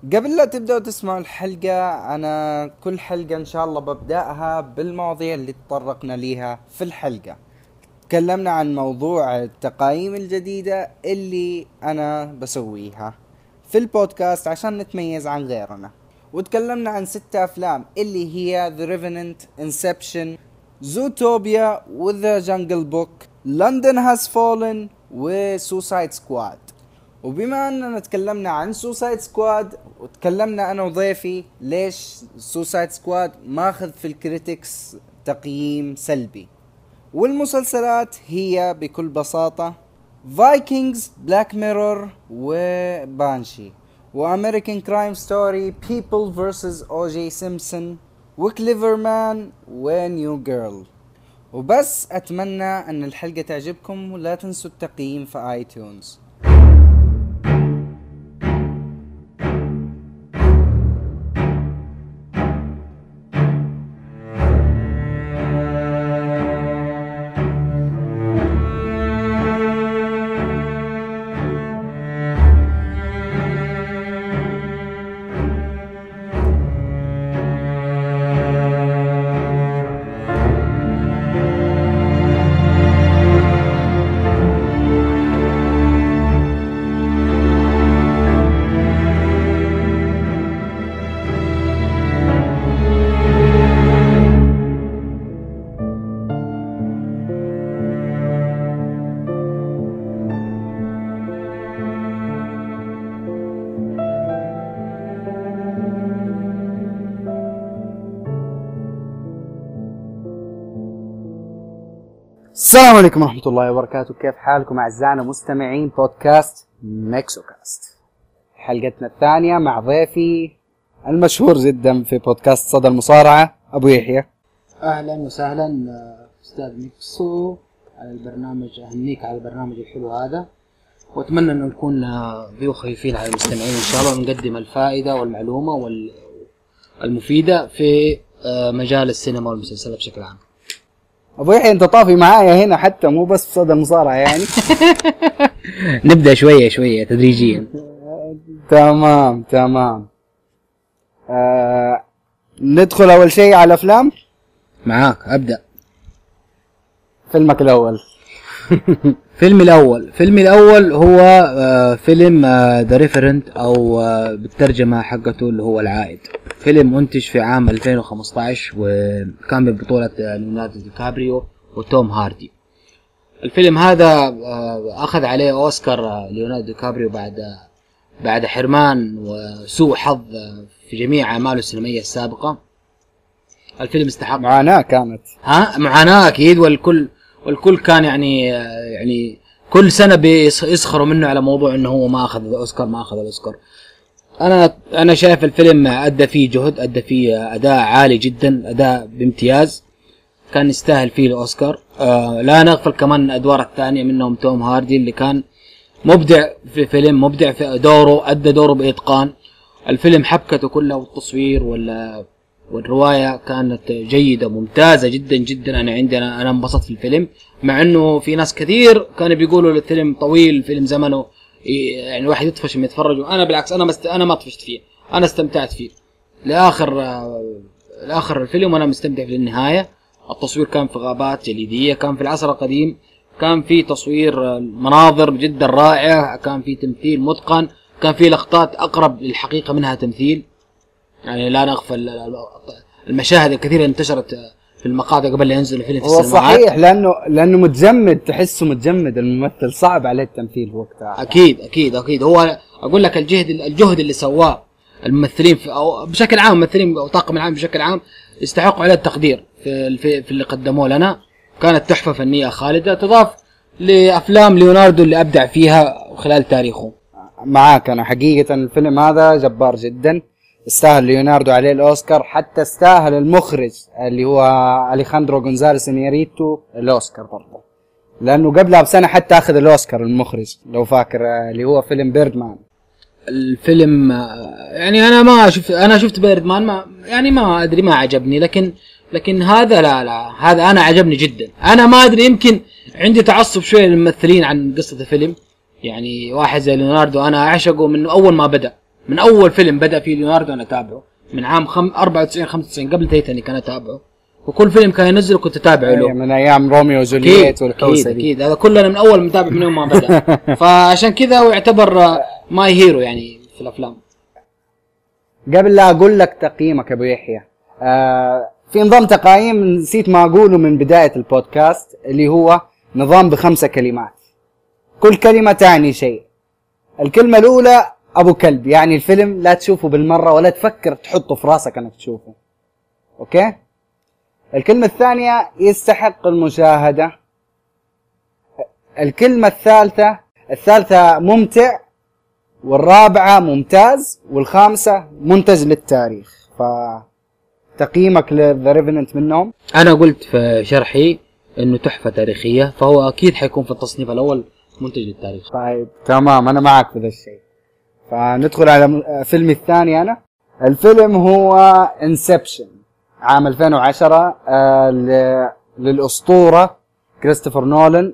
قبل لا تبدأوا تسمعوا الحلقة، أنا كل حلقة إن شاء الله ببدأها بالمواضيع اللي تطرقنا ليها في الحلقة. تكلمنا عن موضوع التقايم الجديدة اللي أنا بسويها في البودكاست عشان نتميز عن غيرنا، وتكلمنا عن 6 أفلام اللي هي The Revenant, Inception, Zootopia, The Jungle Book, London Has Fallen و Suicide Squad. وبما اننا تكلمنا عن سوسايد سكواد وتكلمنا انا وضيفي ليش سوسايد سكواد ماخذ في الكريتكس تقييم سلبي، والمسلسلات هي بكل بساطة فايكنجز، بلاك ميرور وبانشي وامريكان كرايم ستوري، بيبل فيرسز او جي سيمبسون وكليفر مان ونيو جيرل. وبس اتمنى ان الحلقة تعجبكم، ولا تنسوا التقييم في ايتونز. السلام عليكم ورحمة الله وبركاته، كيف حالكم أعزائنا مستمعين بودكاست ميكسوكاست؟ حلقتنا الثانية مع ضيفي المشهور جدا في بودكاست صدى المصارعة أبو يحيى. أهلا وسهلا أستاذ ميكسو على البرنامج، أهنيك على البرنامج الحلو هذا، وأتمنى أن نكون ضيوف خفيفين على المستمعين إن شاء الله، ونقدم الفائدة والمعلومة والمفيدة في مجال السينما والمسلسلات بشكل عام. أبو يحيى أنت طافي معايا هنا حتى مو بس في صدى المصارعة يعني. نبدأ شوية شوية تدريجيا. تمام. ندخل أول شيء على الأفلام. معاك أبدأ. فيلمك الأول. فيلمي الأول هو فيلم The Revenant أو بالترجمة حقته اللي هو العائد. فيلم منتج في عام 2015 وكان ببطولة ليوناردو دي كابريو وتوم هاردي. الفيلم هذا أخذ عليه أوسكار ليوناردو دي كابريو بعد حرمان وسوء حظ في جميع أعماله السينمائية السابقة. الفيلم استحق معاناة كانت. معاناة أكيد، والكل كان يعني كل سنة بيسخروا منه على موضوع انه هو ما اخذ الاوسكار. انا شايف الفيلم ادى فيه جهد، ادى فيه اداء عالي جدا، اداء بامتياز، كان يستاهل فيه الاوسكار. لا نغفل كمان الادوار الثانية منهم توم هاردي اللي كان مبدع في فيلم، مبدع في دوره، ادى دوره باتقان. الفيلم حبكته كلها والتصوير والرواية كانت جيدة ممتازة جدا جدا. أنا انبسطت في الفيلم، مع أنه في ناس كثير كانوا بيقولوا الفيلم طويل، الفيلم زمنه يعني الواحد يطفش من يتفرج، وأنا بالعكس أنا ما طفشت فيه، أنا استمتعت فيه لآخر الفيلم، وأنا مستمتع في النهاية. التصوير كان في غابات جليدية، كان في العصر القديم، كان في تصوير مناظر جدا رائعة، كان في تمثيل متقن، كان في لقطات أقرب للحقيقة منها تمثيل. يعني لا نغفل المشاهد الكثيرة انتشرت في المقاطع قبل لا ينزل الفيلم في السينمات. هو صحيح لأنه متجمد، تحسه متجمد الممثل، صعب عليه التمثيل وقتها. أكيد هو أقول لك الجهد اللي سواه الممثلين أو بشكل عام، ممثلين أو طاقم العام بشكل عام يستحقوا عليه التقدير في اللي قدموه لنا. كانت تحفة فنية خالدة تضاف لأفلام ليوناردو اللي أبدع فيها خلال تاريخه. معاك أنا حقيقة الفيلم هذا جبار جدا، استاهل ليوناردو عليه الأوسكار، حتى استاهل المخرج اللي هو أليخاندرو غونزاليس إنياريتو الأوسكار برضه، لأنه قبلها بسنة حتى أخذ الأوسكار المخرج لو فاكر، اللي هو فيلم بيردمان. الفيلم يعني أنا شفت بيردمان، ما أدري، ما عجبني، لكن هذا لا هذا أنا عجبني جدا. أنا ما أدري، يمكن عندي تعصب شوية للممثلين عن قصة الفيلم. يعني واحد زي ليوناردو أنا أعشقه من أول ما بدأ، من اول فيلم بدا فيه ليوناردو انا اتابعه، من عام 94 95 قبل تايتانيك انا اتابعه، وكل فيلم كان ينزل كنت اتابعه له من ايام روميو وجولييت والحوسه دي. اكيد هذا كله انا من اول متابع من يوم ما بدا. فعشان كذا هو يعتبر ماي هيرو يعني في الافلام. قبل لا اقول لك تقييمك يا ابو يحيى، في نظام تقييم نسيت ما اقوله من بدايه البودكاست، اللي هو نظام ب5 كلمات، كل كلمه تعني شيء. الكلمه الاولى ابو كلب، يعني الفيلم لا تشوفه بالمره ولا تفكر تحطه في راسك انك تشوفه. اوكي. الكلمه الثانيه يستحق المشاهده. الكلمه الثالثه ممتع، والرابعه ممتاز، والخامسه منتج للتاريخ. فتقييمك لذا ريفننت منهم؟ انا قلت في شرحي انه تحفه تاريخيه، فهو اكيد حيكون في التصنيف الاول منتج للتاريخ. طيب تمام، انا معك في ذا الشيء. فندخل على فيلمي الثاني. انا الفيلم هو انسبشن عام 2010 للاسطوره كريستوفر نولان،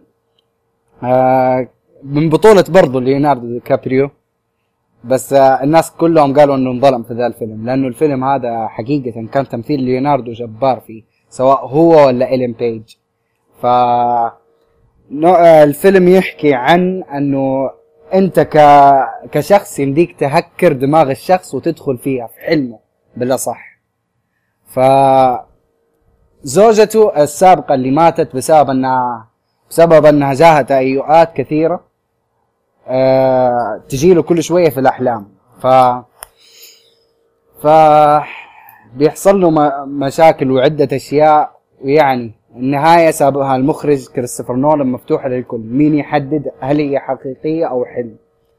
من بطوله برضو ليوناردو دي كابريو. بس الناس كلهم قالوا انه انظلم في ذا الفيلم، لانه الفيلم هذا حقيقه كان تمثيل ليوناردو جبار فيه، سواء هو ولا إلين بيج. الفيلم يحكي عن انه انت كشخص يمديك تهكر دماغ الشخص وتدخل فيها في حلمه بالاصح. زوجته السابقه اللي ماتت بسبب انها جاها تهيؤات كثيره، تجيله كل شويه في الاحلام. بيحصل له مشاكل وعده اشياء، ويعني النهايه سابها المخرج كريستوفر نولان مفتوحه للكل، مين يحدد هل هي حقيقيه او حلم.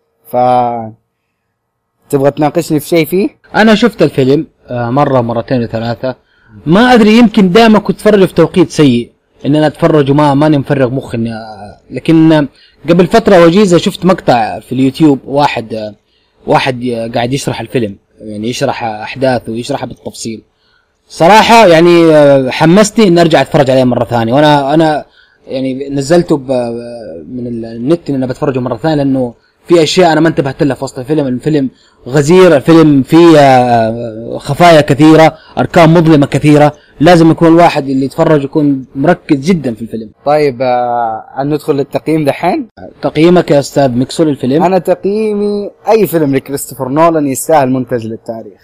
تبغى تناقشني في شيء فيه؟ انا شفت الفيلم مره مرتين وثلاثه، ما ادري يمكن دائما كنت اتفرج في توقيت سيء ان انا اتفرج وما ماني مفرغ مخي لكن قبل فتره وجيزه شفت مقطع في اليوتيوب، واحد قاعد يشرح الفيلم، يعني يشرح احداثه ويشرحها بالتفصيل. صراحه يعني حمستني ان ارجع اتفرج عليه مره ثانيه، وانا يعني نزلته من النت ان انا بتفرجه مره ثانيه، لانه في اشياء انا ما انتبهت لها في وسط الفيلم. الفيلم غزير، الفيلم فيه خفايا كثيره، اركان مظلمه كثيره، لازم يكون الواحد اللي يتفرج يكون مركز جدا في الفيلم. طيب ندخل للتقييم دحين. تقييمك يا استاذ ميكسو للفيلم؟ انا تقييمي اي فيلم لكريستوفر نولان يستاهل منتج للتاريخ.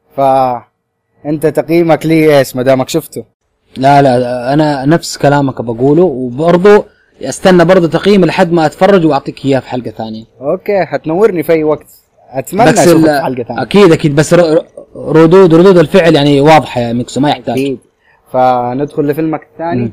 انت تقييمك ليه ايش مدامك شفته؟ لا انا نفس كلامك بقوله، وبرضه استنى برضه تقييم لحد ما اتفرج واعطيك اياه في حلقه ثانيه. اوكي، حتنورني في اي وقت، اتمنى اشوفك في حلقه ثانيه. اكيد بس ردود الفعل يعني واضحه يا ميكسو، ما يحتاج. اكيد. فندخل لفيلمك الثاني.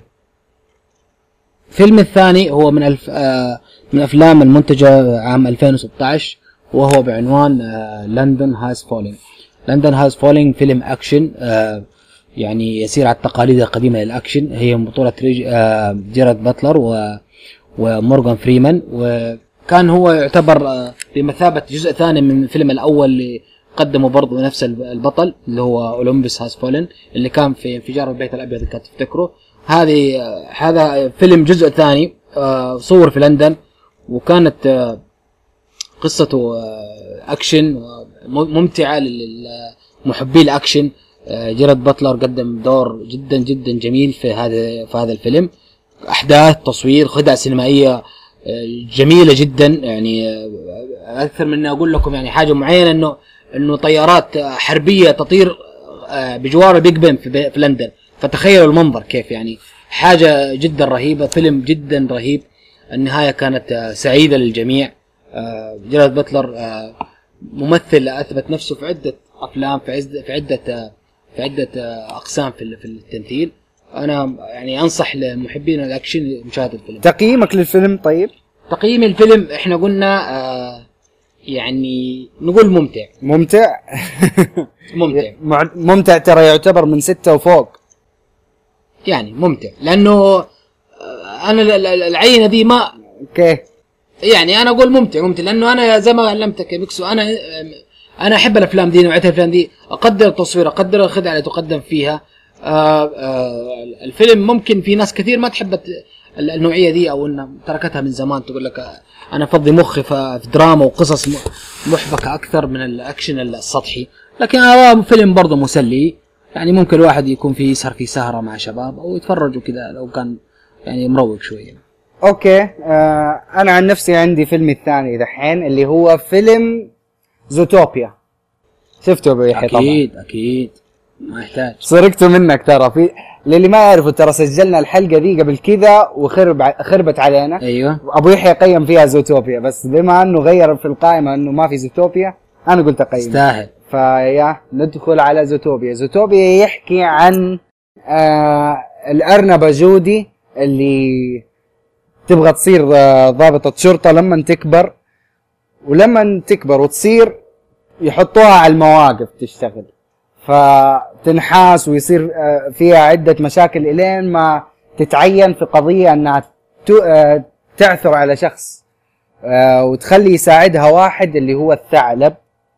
فيلم الثاني هو من افلام المنتجه عام 2016، وهو بعنوان لندن هاز فولينج. لندن هاز فولينج فيلم اكشن يعني يسير على التقاليد القديمه للاكشن، هي من بطوله جيرارد باتلر ومورغان فريمان، وكان هو يعتبر بمثابه جزء ثاني من الفيلم الاول اللي قدمه برضه نفس البطل اللي هو اولمبس هاز فولن، اللي كان في انفجار البيت الابيض اللي كانت تفتكره. هذا فيلم جزء ثاني صور في لندن، وكانت قصته اكشن ممتعه للمحبي الاكشن. جيرارد باتلر قدم دور جدا جدا جميل في هذا الفيلم، احداث، تصوير، خدع سينمائيه جميله جدا. يعني اكثر من اني اقول لكم يعني حاجه معينه انه طيارات حربيه تطير بجوار بيج بن في لندن، فتخيلوا المنظر كيف، يعني حاجه جدا رهيبه، فيلم جدا رهيب. النهايه كانت سعيده للجميع. جيرارد باتلر ممثل اثبت نفسه في عده افلام، في عده اقسام في التمثيل. انا يعني انصح لمحبين الاكشن مشاهده الفيلم. تقييمك للفيلم؟ طيب تقييم الفيلم احنا قلنا يعني نقول ممتع. ممتع ترى يعتبر من 6 وفوق، يعني ممتع لانه انا العينه دي ما اوكي، يعني انا اقول ممتع لانه انا زي ما علمتك يا بيكسو، انا احب الافلام دي، نوعيه الافلام دي، اقدر التصوير، اقدر الخدعه اللي تقدم فيها. الفيلم ممكن في ناس كثير ما تحب النوعيه دي، او ان تركتها من زمان، تقول لك انا افضي مخي في دراما وقصص محبكه اكثر من الاكشن السطحي. لكن هذا فيلم برضه مسلي، يعني ممكن الواحد يكون فيه يسهر في سهره مع شباب او يتفرجوا كذا لو كان يعني مروق شويه. اوكي. انا عن نفسي عندي فيلم الثاني دحين اللي هو فيلم زوتوبيا. شفته ابو يحيى؟ اكيد اكيد ما يحتاج. سرقته منك ترى. في للي ما يعرفوا ترى سجلنا الحلقه دي قبل كذا خربت علينا. ايوه. ابو يحيى قيم فيها زوتوبيا، بس بما انه غير في القائمه انه ما في زوتوبيا انا قلت اقيم. يستاهل. فيا ندخل على زوتوبيا. زوتوبيا يحكي عن الارنبه جودي اللي تبغى تصير ضابطه شرطه لما تكبر، ولما تكبر وتصير يحطوها على المواقف تشتغل، فتنحاس ويصير فيها عدة مشاكل إلين ما تتعين في قضية أنها تعثر على شخص وتخلي يساعدها واحد اللي هو الثعلب.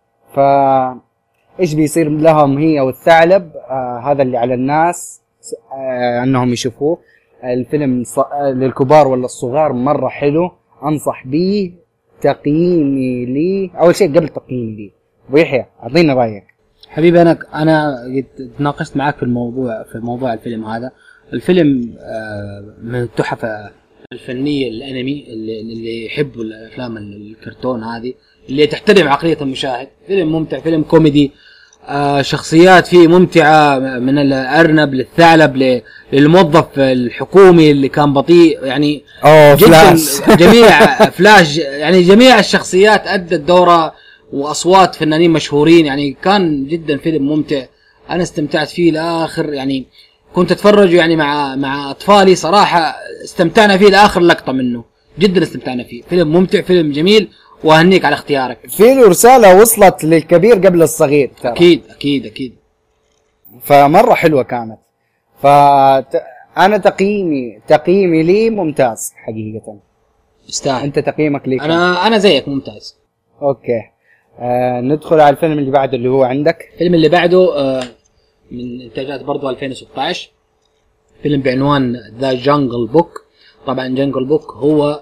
فإيش بيصير لهم هي والثعلب؟ هذا اللي على الناس أنهم يشوفوه. الفيلم للكبار ولا الصغار مرة حلو، أنصح به. تقييمي لي أول شيء قبل تقييمي لي أبو يحيى أعطينا رأيك. حبيبي انا تناقشت معك في موضوع الفيلم هذا. الفيلم من التحف الفنيه الانمي اللي يحبوا الافلام الكرتون هذه اللي تحترم عقليه المشاهد. فيلم ممتع، فيلم كوميدي، شخصيات فيه ممتعه من الارنب للثعلب للموظف الحكومي اللي كان بطيء، يعني فلاش. جميع فلاش، يعني جميع الشخصيات ادت دوره، واصوات فنانين مشهورين. يعني كان جدا فيلم ممتع، انا استمتعت فيه لاخر، يعني كنت اتفرج يعني مع اطفالي صراحه، استمتعنا فيه لاخر لقطه منه، جدا استمتعنا فيه. فيلم ممتع، فيلم جميل، واهنيك على اختيارك. في له رساله وصلت للكبير قبل الصغير ترى. اكيد اكيد اكيد. فمره حلوه كانت. انا تقييمي لي ممتاز حقيقه. يستاهل. انت تقييمك لي؟ انا زيك ممتاز. اوكي. ندخل على الفيلم اللي بعده اللي هو عندك. الفيلم اللي بعده من انتاجات برضو 2016، فيلم بعنوان ذا جانجل بوك. طبعا جانجل بوك هو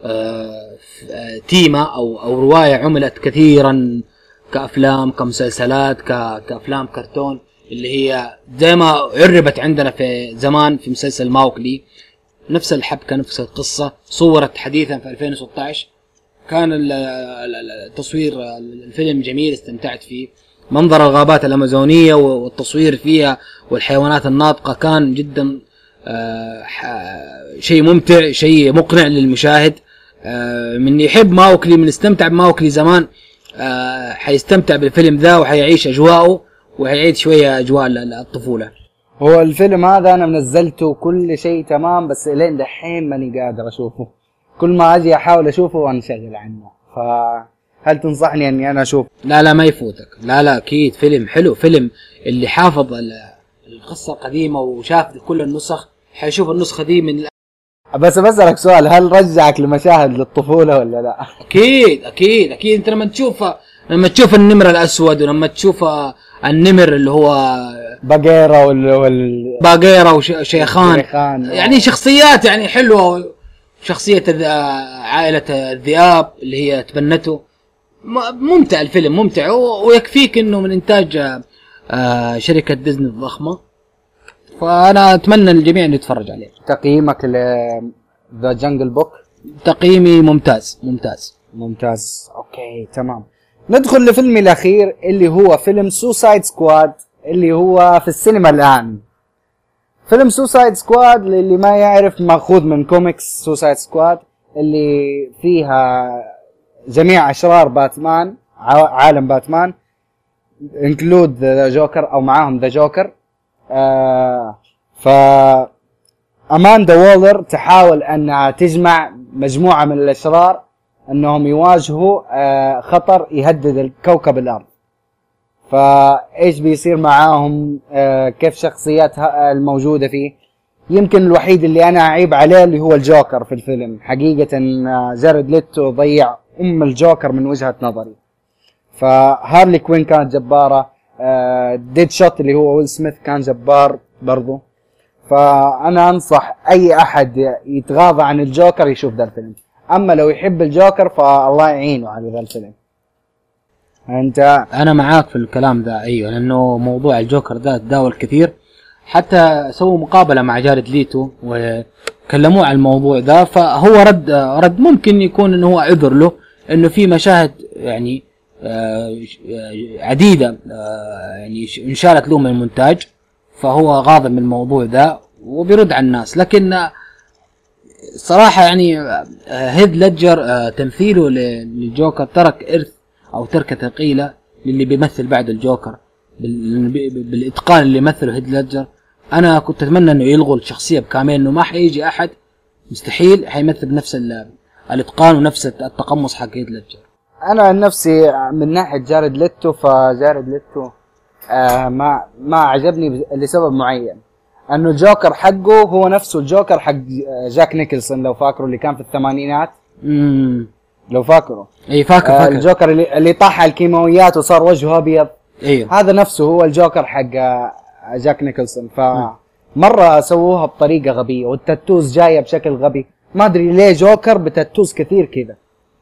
تيمة او رواية عملت كثيرا كأفلام كمسلسلات كأفلام كرتون، اللي هي زي ما عربت عندنا في زمان في مسلسل ماوكلي، نفس الحبكة نفس القصة، صورت حديثا في 2016. كان التصوير الفيلم جميل، استمتعت فيه. منظر الغابات الأمازونية والتصوير فيها والحيوانات الناطقة كان جدا شيء ممتع، شيء مقنع للمشاهد. من يحب ماوكلي، من استمتع بماوكلي زمان، حيستمتع بالفيلم ذا وحيعيش أجواءه وحيعيد شوية أجواء الطفولة. هو الفيلم هذا أنا منزلته كل شيء تمام، بس إلين دحين ماني قادر أشوفه. كل ما أجي أحاول أشوفه وأنشغل عنه. فهل تنصحني أني أنا أشوف؟ لا ما يفوتك. لا أكيد فيلم حلو، فيلم اللي حافظ القصة القديمة وشاف كل النسخ حيشوف النسخة دي من بس بسألك سؤال، هل رجعك لمشاهد للطفولة ولا لا؟ أكيد أنت لما تشوف النمر الأسود، ولما تشوف النمر اللي هو باقيرة باقيرة وشيخان، يعني شخصيات يعني حلوة. شخصية عائلة الذئاب اللي هي تبنته، ممتع الفيلم، ممتع، ويكفيك انه من انتاج شركة ديزني الضخمة. فانا اتمنى الجميع انه يتفرج عليه. تقييمك ل ذا جانجل بوك؟ تقييمي ممتاز. اوكي تمام. ندخل لفيلمي الاخير اللي هو فيلم سوسايد سكواد، اللي هو في السينما الان. فيلم سوسايد سكواد اللي ما يعرف ماخوذ من كوميكس سوسايد سكواد، اللي فيها جميع اشرار باتمان، عالم باتمان، انكلود ذا جوكر او معاهم ذا جوكر. ف اماندا وولر تحاول انها تجمع مجموعة من الاشرار انهم يواجهوا خطر يهدد الكوكب الارض. فايش بيصير معاهم؟ كيف شخصياتها الموجودة فيه. يمكن الوحيد اللي انا اعيب عليه اللي هو الجوكر في الفيلم. حقيقة جارد ليتو ضيع الجوكر من وجهة نظري. فهارلي كوين كانت جبارة. ديد شوت اللي هو ويل سميث كان جبار برضو. فانا انصح اي احد يتغاضى عن الجوكر يشوف ذا الفيلم. اما لو يحب الجوكر فالله يعينه على ذا الفيلم. انت انا معاك في الكلام ده، ايوه، لانه موضوع الجوكر ده تداول كثير، حتى سووا مقابله مع جارد ليتو وكلموه عن الموضوع ده، فهو رد ممكن يكون انه هو عذر له انه في مشاهد يعني عديده يعني انشالت له من المونتاج، فهو غاضب من الموضوع ده وبيرد على الناس. لكن صراحه يعني هيث ليدجر تمثيله للجوكر ترك ارث او تركه ثقيله للي بيمثل بعد الجوكر بالاتقان اللي مثله هيث ليدجر. انا كنت اتمنى انه يلغوا الشخصيه بكامل، انه ما حيجي احد مستحيل حيمثل بنفس الاتقان ونفس التقمص حق هيث ليدجر. انا عن نفسي من ناحيه جارد ليتو، فجارد ليتو ما عجبني لسبب معين، انه الجوكر حقه هو نفسه الجوكر حق جاك نيكلسون، لو فاكره اللي كان في الثمانينات. لو فاكره. اي فاكر. الجوكر اللي طاح على الكيماويات وصار وجهه ابيض. ايوه هذا نفسه هو الجوكر حق جاك نيكلسون. فمره سووها بطريقه غبيه، والتاتوز جايه بشكل غبي، ما ادري ليه جوكر بتاتوز كثير كذا.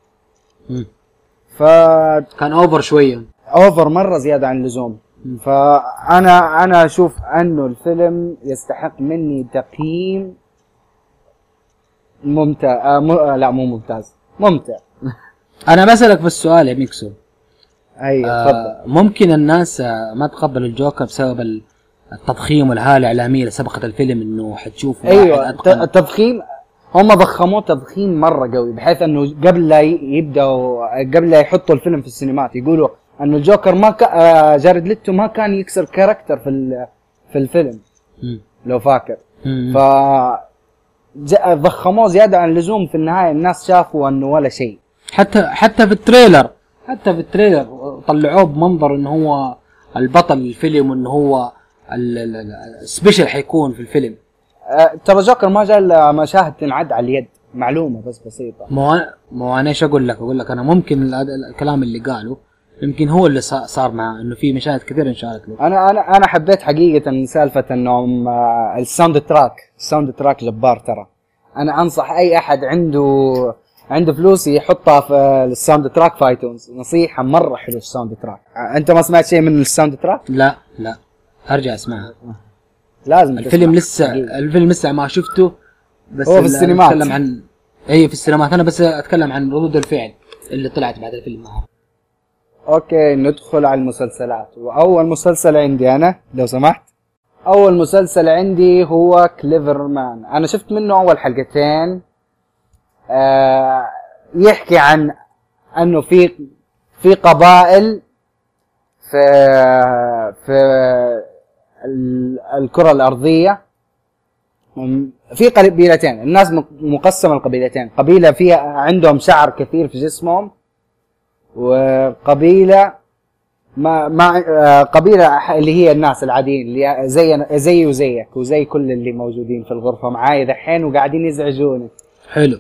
كان اوفر شويه، اوفر مره زياده عن اللزوم. فانا اشوف انه الفيلم يستحق مني تقييم ممتاز. لا مو ممتاز، ممتع. انا بسألك في السؤال يا ميكسو. تفضل. ممكن الناس ما تقبلوا الجوكر بسبب التضخيم والهالة الإعلامية اللي سبقت الفيلم، انه حتشوف ايوه التضخيم، هم ضخموه تضخيم مره قوي، بحيث انه قبل لا يحطوا الفيلم في السينمات يقولوا انه الجوكر ما جارد ليتو ما كان يكسر كاركتر في الفيلم. لو فاكر. ف ضخموه زياده عن اللزوم. في النهايه الناس شافوا انه ولا شيء. حتى في التريلر طلعوه بمنظر انه هو البطل الفيلم، وانه هو السبيشل حيكون في الفيلم. ترى جوكر ما جاء الا مشاهد تنعد على اليد، معلومه بس بسيطه. مو انا ايش اقول لك انا ممكن الكلام اللي قاله يمكن هو اللي صار معه، انه في مشاهد كثير انشالت له. انا حبيت حقيقه سالفه انهم الساوند تراك جبار. ترى انا انصح اي احد عنده فلوس يحطها في الساوند تراك في ايتونز. نصيحه مره حلو الساوند تراك. انت ما سمعت شيء من الساوند تراك؟ لا ارجع اسمعها. لازم الفيلم لسه ما شفته، بس هو في السينمات. اتكلم عن في السينمات. انا بس اتكلم عن ردود الفعل اللي طلعت بعد الفيلم معه. اوكي ندخل على المسلسلات. واول مسلسل عندي انا لو سمحت، اول مسلسل عندي هو كليفر مان. انا شفت منه اول حلقتين. يحكي عن انه في قبائل في الكرة الارضية. في قبيلتين، الناس مقسمة القبيلتين. قبيلة فيها عندهم شعر كثير في جسمهم، وقبيلة قبيلة اللي هي الناس العاديين اللي زي وزيك وزي كل اللي موجودين في الغرفة معاي دحين وقاعدين يزعجوني. حلو.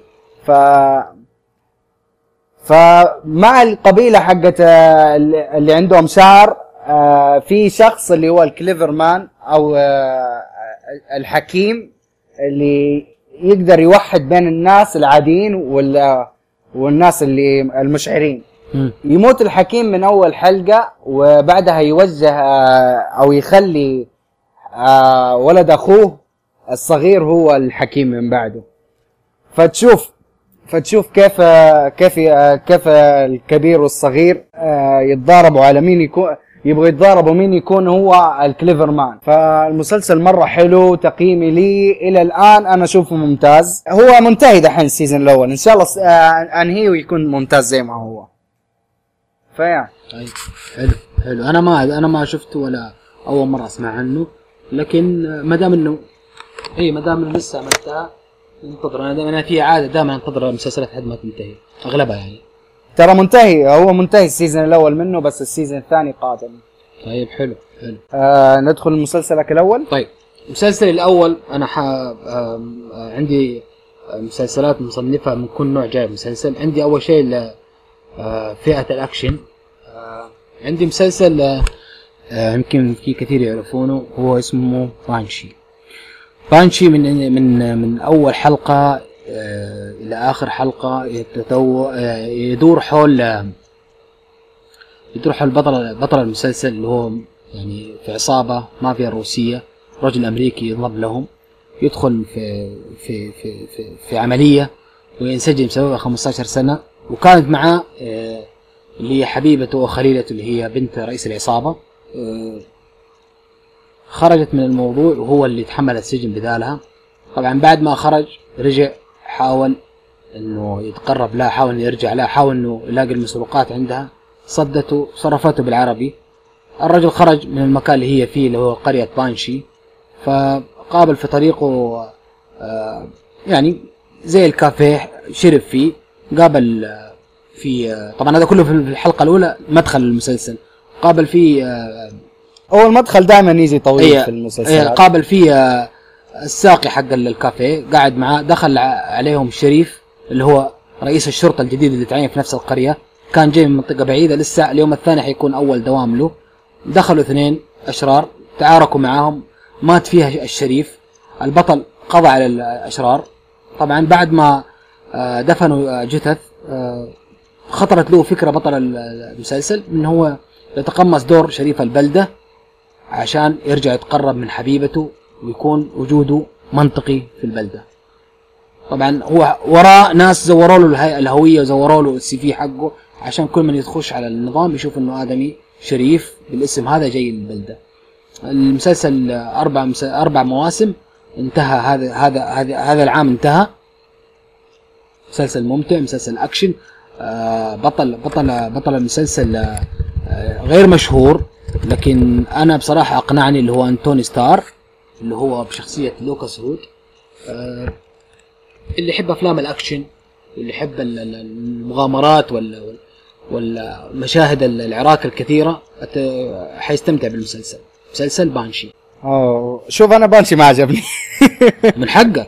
فمع القبيلة حقت اللي عندهم شعر، في شخص اللي هو الكليفر مان او الحكيم، اللي يقدر يوحد بين الناس العاديين والناس اللي المشعرين. يموت الحكيم من اول حلقة، وبعدها يوجه او يخلي ولد اخوه الصغير هو الحكيم من بعده. فتشوف كيف الكبير والصغير يتضاربوا على مين يبغوا يتضاربوا مين يكون هو الكليفر مان. فالمسلسل مرة حلو. تقييمي لي الى الان انا اشوفه ممتاز. هو منتهي دحين السيزون الاول، ان شاء الله انهيه ويكون ممتاز زي ما هو. فيا حلو. انا ما شفته ولا اول مرة اسمع عنه، لكن ما دام انه لسه عملتها انتظر. انا في عاده دائما انتظر المسلسلات لحد ما تنتهي، اغلبها يعني. ترى هو منتهي السيزون الاول منه، بس السيزون الثاني قادم. طيب حلو. ندخل مسلسلك الاول. طيب المسلسل الاول انا عندي مسلسلات مصنفه من كل نوع جاي مسلسل. عندي اول شيء فئه الاكشن. عندي مسلسل يمكن في كثير يعرفونه، هو اسمه بانشي. بانشي من اول حلقه الى اخر حلقه يدور حول بطل المسلسل اللي هو يعني في عصابه مافيا روسيه، رجل امريكي ينضم لهم، يدخل في عمليه وينسجن بسببها 15 سنه، وكانت معاه اللي هي حبيبته وخليلته اللي هي بنت رئيس العصابه. خرجت من الموضوع وهو اللي تحمل السجن بدالها. طبعا بعد ما خرج رجع، حاول انه يتقرب لها، حاول انه يرجع لها، حاول انه يلاقي المسروقات عندها، صدته، صرفته بالعربي. الرجل خرج من المكان اللي هي فيه اللي هو قرية بانشي، فقابل في طريقه يعني زي الكافيه شرب فيه، قابل في طبعا هذا كله في الحلقة الأولى مدخل المسلسل، قابل فيه اول مدخل دائما يجي طويل في المسلسلات. قابل فيه الساقي حق الكافيه، قاعد معاه، دخل عليهم الشريف اللي هو رئيس الشرطة الجديد اللي تعين في نفس القرية، كان جاي من منطقة بعيدة، لسه اليوم الثاني حيكون أول دوام له. دخلوا اثنين أشرار تعاركوا معاهم، مات فيها الشريف. البطل قضى على الأشرار. طبعا بعد ما دفنوا جثث، خطرت له فكرة بطل المسلسل إن هو يتقمص دور شريف البلدة عشان يرجع يتقرب من حبيبته ويكون وجوده منطقي في البلدة. طبعا هو وراء ناس زوروا له الهوية وزوروا له السي في حقه، عشان كل من يخش على النظام يشوف انه آدمي شريف بالاسم هذا جاي البلدة. المسلسل 4 مواسم، انتهى هذا العام انتهى. مسلسل ممتع، مسلسل اكشن. بطل المسلسل غير مشهور، لكن انا بصراحة اقنعني اللي هو أنتوني ستار اللي هو بشخصية لوكاس هود. اللي يحب افلام الاكشن واللي يحب المغامرات والمشاهد العراك الكثيرة حيستمتع بالمسلسل. مسلسل بانشي. شوف انا بانشي ما عجبني. من حقك.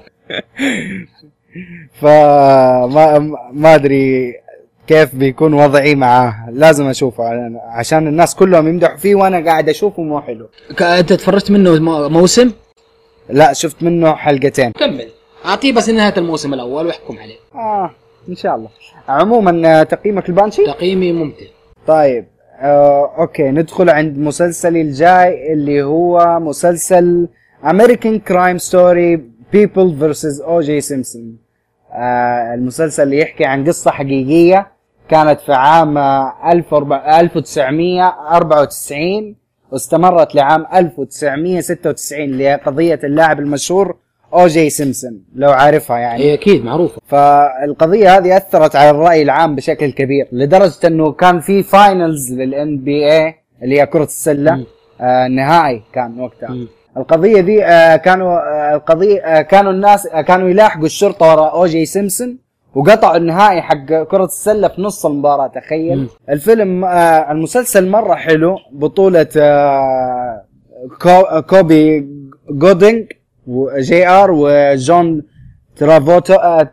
ما ادري كيف بيكون وضعي معاه، لازم اشوفه عشان الناس كلهم يمدحوا فيه وانا قاعد اشوفه مو حلو. انت تفرجت منه موسم؟ لا، شفت منه حلقتين. كمل، اعطيه بس نهاية الموسم الاول واحكم عليه. ان شاء الله. عموما تقييمك البانشي؟ تقييمي ممتع. طيب اوكي، ندخل عند مسلسلي الجاي اللي هو مسلسل American Crime Story People vs. O.J. Simpson. المسلسل اللي يحكي عن قصة حقيقية كانت في عام 1994 واستمرت لعام 1996، اللي هي قضية اللاعب المشهور O.J. Simpson، لو عارفها يعني. ايه اكيد معروفة. فالقضية هذه أثرت على الرأي العام بشكل كبير، لدرجة أنه كان في فاينلز للNBA اللي هي كرة السلة. نهائي كان وقتها. القضية دي كانوا الناس كانوا يلاحقوا الشرطة وراء O.J. Simpson، وقطعوا النهائي حق كرة السلة في نص المباراة. تخيل. الفيلم المسلسل مرة حلو، بطولة كوبي جودينج وجي ار وجون ترافولتا.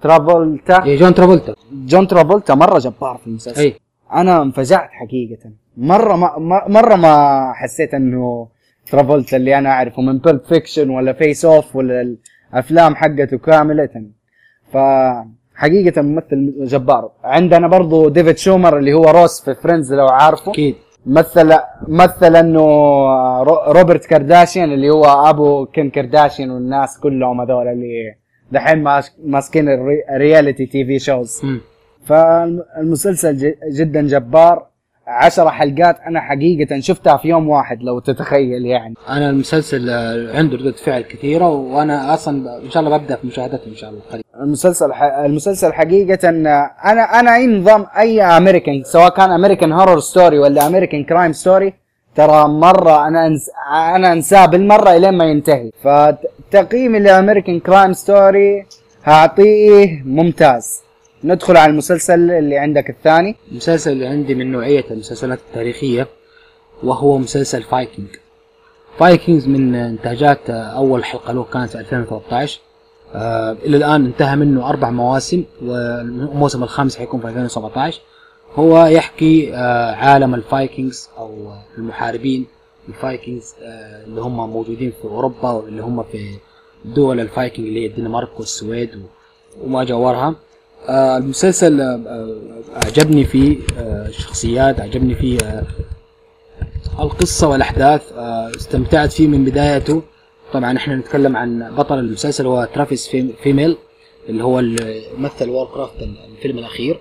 جون ترافولتا مرة جبار في المسلسل. انا انفجعت حقيقة. مرة ما حسيت انه ترافولتا اللي انا اعرفه من بيلب فيكشن ولا فيس اوف ولا الافلام حقته كاملة. فحقيقة ممثل جبار. عندنا برضو ديفيد شومر اللي هو روس في فريندز لو عارفه. اكيد. مثل انه روبرت كارداشيان اللي هو ابو كيم كارداشيان والناس كلهم هذول اللي دحين ماسكين الرياليتي تي في شوز. فالمسلسل جدا جبار. 10 حلقات انا حقيقة شفتها في يوم واحد لو تتخيل يعني. انا المسلسل عنده ردة فعل كثيرة، وانا اصلا ان شاء الله ببدأ في مشاهدته ان شاء الله قريب. المسلسل حقيقة انا اي نظام اي امريكان، سواء كان امريكان هورر ستوري ولا امريكان كرايم ستوري، ترى مرة انا انساه بالمرة الين ما ينتهي. فتقييمي لامريكان كرايم ستوري هعطيه ممتاز. ندخل على المسلسل اللي عندك الثاني. المسلسل اللي عندي من نوعية المسلسلات التاريخية، وهو مسلسل فايكنجز من انتاجات أول حلقة له كانت في 2013. إلى الآن انتهى منه 4 مواسم، والموسم الخامس حيكون في 2017. هو يحكي عالم الفايكنجز أو المحاربين الفايكنجز اللي هم موجودين في أوروبا واللي هم في دول الفايكنج اللي هي الدنمارك والسويد وما جاورها. المسلسل أعجبني فيه الشخصيات، أعجبني فيه القصة والأحداث، استمتعت فيه من بدايته. طبعا احنا نتكلم عن بطل المسلسل هو ترافيس فيميل اللي هو مثل ووركرافت الفيلم الأخير.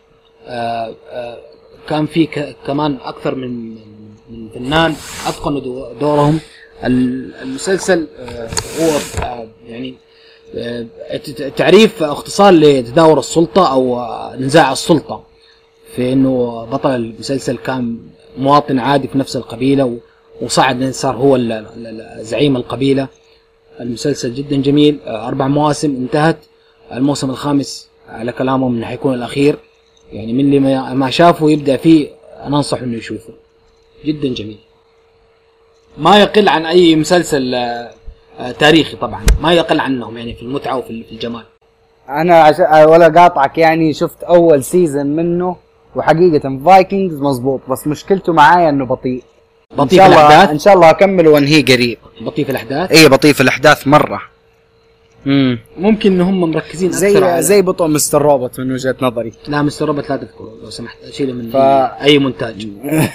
كان في كمان أكثر من فنان أتقنوا دورهم. المسلسل هو يعني تعريف اختصار لتداول السلطة أو نزاع السلطة، في إنه بطل المسلسل كان مواطن عادي في نفس القبيلة وصعد إنه صار هو زعيم القبيلة. المسلسل جدا جميل، 4 مواسم انتهت، الموسم الخامس على كلامهم إنه حيكون الأخير، يعني من اللي ما شافه يبدأ فيه أنا أنصح إنه يشوفه، جدا جميل، ما يقل عن أي مسلسل تاريخي، طبعا ما يقل عنهم يعني في المتعة وفي الجمال. انا ولا قاطعك، يعني شفت اول سيزن منه وحقيقة فايكنجز مزبوط، بس مشكلته معايا انه بطيء في الأحداث. ان شاء الله اكمل وانهي قريب. بطيء في الأحداث، ايه بطيء في الاحداث مرة. ممكن ان هم مركزين اكثر زي بطء مستر روبوت من وجهة نظري. لا مستر روبوت لا تذكره لو سمحت، شيله من اي منتاج.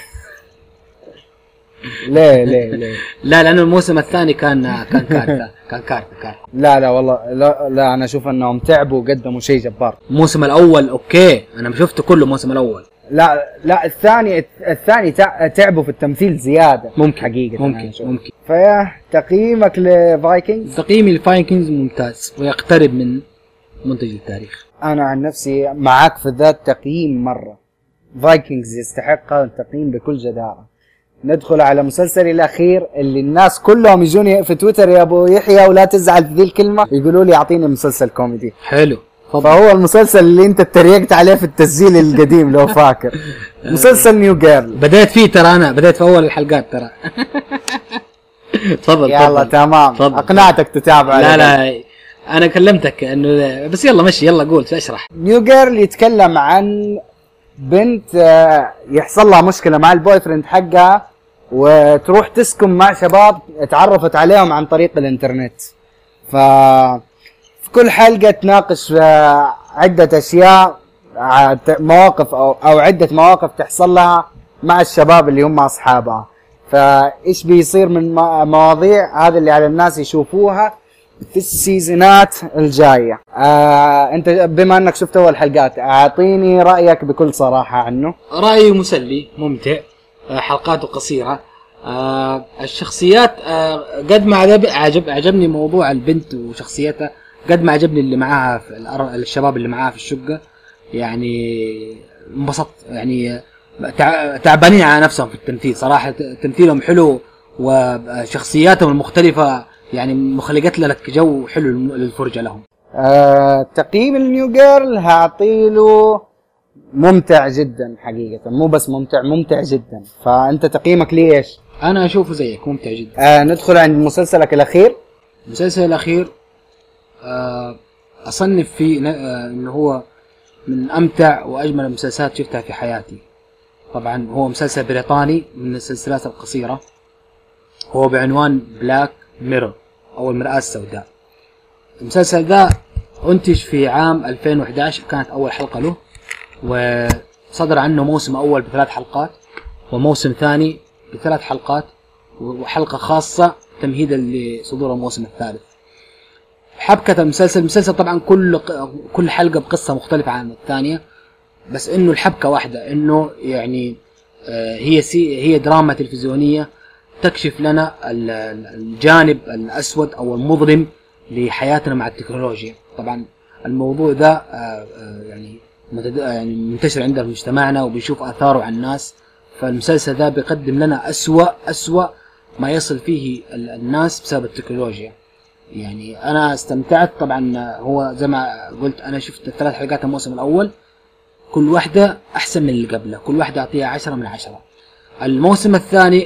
ليه لا لانه الموسم الثاني كان كارثة. لا والله لا انا اشوف انهم تعبوا وقدموا شيء جبار. الموسم الاول اوكي انا شفته كله الموسم الاول. لا الثاني تعبوا في التمثيل زيادة. ممكن حقيقة ممكن. فيا تقييمك لفايكنجز؟ تقييمي لفايكنجز ممتاز ويقترب من منتج التاريخ. انا عن نفسي معك في ذات تقييم مرة. فايكنجز يستحق التقييم بكل جدارة. ندخل على مسلسلي الأخير اللي الناس كلهم يجوني في تويتر يا أبو يحيى ولا تزعل في ذي الكلمة، يقولوا لي أعطيني مسلسل كوميدي. حلو. فهو المسلسل اللي أنت تريقت عليه في التسجيل القديم لو فاكر، مسلسل نيو جيرل. بدأت فيه ترى، أنا بدأت في أول الحلقات ترى. تفضل. يلا تمام، أقنعتك تتابع. لا أنا كلمتك إنه بس يلا مشي، يلا قول اشرح. نيو جيرل يتكلم عن بنت يحصل لها مشكلة مع البوي فريند حقها وتروح تسكن مع شباب اتعرفت عليهم عن طريق الانترنت. في كل حلقة تناقش عدة اشياء، مواقف او عدة مواقف تحصل لها مع الشباب اللي هم اصحابها. فايش بيصير من مواضيع هذا اللي على الناس يشوفوها في السيزونات الجاية. انت بما انك شفت اول حلقات اعطيني رأيك بكل صراحة عنه. رأيي مسلي ممتع، حلقاته قصيرة، الشخصيات قد ما عجبني موضوع البنت وشخصيتها، قد ما عجبني اللي معاها الشباب اللي معاها في الشقة، يعني انبسطت، يعني تعبانين على نفسهم في التمثيل صراحة، تمثيلهم حلو وشخصياتهم المختلفة يعني مخلقت لك جو حلو للفرجة لهم. تقييم النيو جيرل هعطيله ممتع جدا حقيقة، مو بس ممتع جدا. فأنت تقييمك ليه ايش؟ أنا أشوفه زيك ممتع جدا. ندخل عند مسلسلك الأخير. المسلسل الأخير أصنف فيه إنه هو من أمتع وأجمل المسلسلات شفتها في حياتي. طبعا هو مسلسل بريطاني من السلسلات القصيرة، هو بعنوان بلاك ميرور أو المرآة السوداء. المسلسل ذا أنتج في عام 2011، كانت أول حلقة له، وصدر عنه موسم أول ب3 حلقات وموسم ثاني ب3 حلقات وحلقة خاصة تمهيدا لصدور الموسم الثالث. حبكة المسلسل طبعا كل حلقة بقصة مختلفة عن الثانية، بس إنه الحبكة واحدة، إنه يعني هي دراما تلفزيونية تكشف لنا الجانب الأسود أو المظلم لحياتنا مع التكنولوجيا. طبعا الموضوع ده يعني منتشر عندنا في مجتمعنا وبيشوف آثاره على الناس، فالمسلسل ده بيقدم لنا أسوأ ما يصل فيه الناس بسبب التكنولوجيا. يعني أنا استمتعت طبعا، هو زي ما قلت أنا شفت 3 حلقات الموسم الأول، كل واحدة أحسن من اللي قبله، كل واحدة أعطيها 10 من 10. الموسم الثاني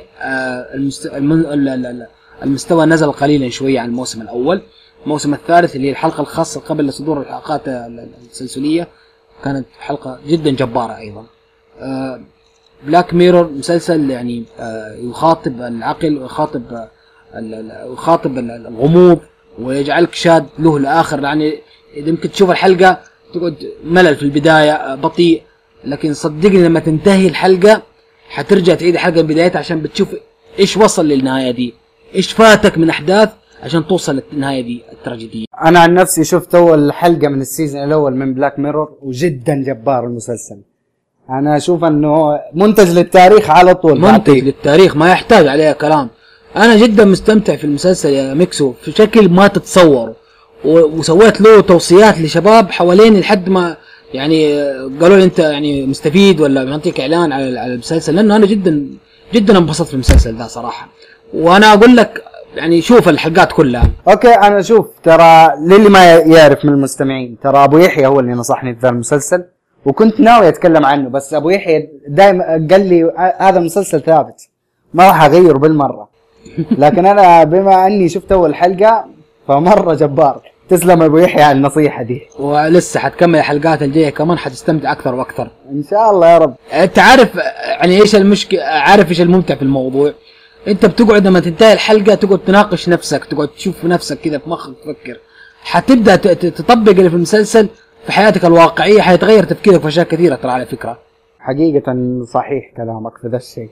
المستوى نزل قليلا شوية عن الموسم الأول. الموسم الثالث اللي هي الحلقة الخاصة قبل صدور الحلقات السلسلية كانت حلقة جدا جبارة أيضا. بلاك ميرور مسلسل يعني يخاطب العقل ويخاطب الغموض ويجعلك شاد له لاخر. يعني اذا يمكن تشوف الحلقه تقعد ملل في البدايه بطيء، لكن صدقني لما تنتهي الحلقه حترجع تعيد الحلقه من بدايتها عشان بتشوف ايش وصل للنهايه دي، ايش فاتك من احداث عشان توصل للنهايه دي التراجيديه. انا عن نفسي شفت اول حلقه من السيزون الاول من بلاك ميرور وجدا جبار المسلسل. انا اشوف انه منتج للتاريخ على طول، منتج للتاريخ ما يحتاج عليه كلام. انا جدا مستمتع في المسلسل يا ميكسو في شكل ما تتصور، وسويت له توصيات لشباب حوالين لحد ما يعني قالوا لي انت يعني مستفيد ولا بنعطيك اعلان على المسلسل، لانه انا جدا انبسطت في المسلسل ده صراحه. وانا اقول لك يعني شوف الحلقات كلها. اوكي انا شوف، ترى للي ما يعرف من المستمعين، ترى ابو يحيى هو اللي نصحني في ذا المسلسل، وكنت ناوي اتكلم عنه، بس ابو يحيى دائما قال لي هذا مسلسل ثابت ما راح اغيره بالمره. لكن انا بما اني شفت اول حلقه فمره جبار. تسلم ابو يحيى على النصيحه دي، ولسه حتكمل الحلقات الجايه كمان حتستمتع اكثر واكثر ان شاء الله يا رب. انت عارف يعني ايش المشكله، عارف ايش الممتع في الموضوع؟ انت بتقعد لما تنتهي الحلقه تقعد تناقش نفسك، تقعد تشوف نفسك كذا في مخك تفكر، حتبدا تطبق اللي في المسلسل في حياتك الواقعيه، حيتغير تفكيرك في اشياء كثيره ترى على فكره. حقيقه صحيح كلامك في ذا الشيء.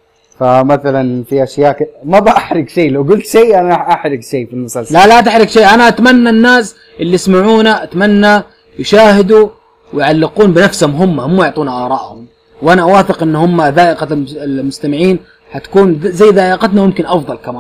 فمثلا في اشياء ما بحرق شيء، لو قلت شيء انا احرق شيء في المسلسل. لا تحرق شيء. انا اتمنى الناس اللي يسمعونا اتمنى يشاهدوا ويعلقون بنفسهم، هم يعطونا آرائهم، وانا واثق ان هم ذائقه المستمعين حتكون زي ذائقتنا ويمكن افضل كمان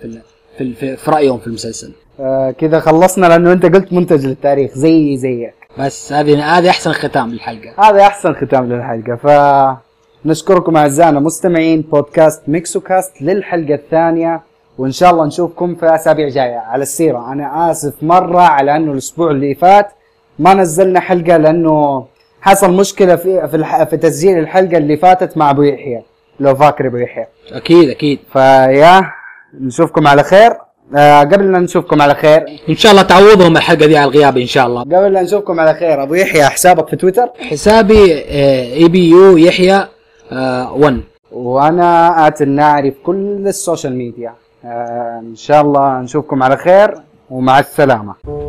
في رايهم في المسلسل. كذا خلصنا، لانه انت قلت منتج للتاريخ زيك. بس هذه احسن ختام للحلقه. هذا احسن ختام للحلقه. فنشكركم اعزائنا مستمعين بودكاست ميكسو كاست للحلقه الثانيه، وان شاء الله نشوفكم في اسابيع جايه. على السيره انا اسف مره على انه الاسبوع اللي فات ما نزلنا حلقه، لانه حصل مشكله في تسجيل الحلقه اللي فاتت مع ابو يحيى، لو فاكر ابو يحيى. اكيد. فيا نشوفكم على خير. قبل لا نشوفكم على خير ان شاء الله تعوضهم الحلقه دي على الغياب ان شاء الله. قبل لا نشوفكم على خير، ابو يحيى حسابك في تويتر؟ حسابي ABU يحيى 1، وانا الناعري في كل السوشيال ميديا. ان شاء الله نشوفكم على خير ومع السلامه.